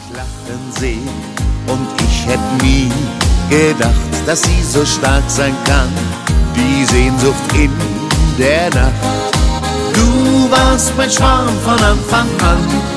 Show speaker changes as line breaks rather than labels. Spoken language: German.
Lachen sehen und ich hätte nie gedacht, dass sie so stark sein kann, die Sehnsucht in der Nacht. Du warst mein Schwarm von Anfang an,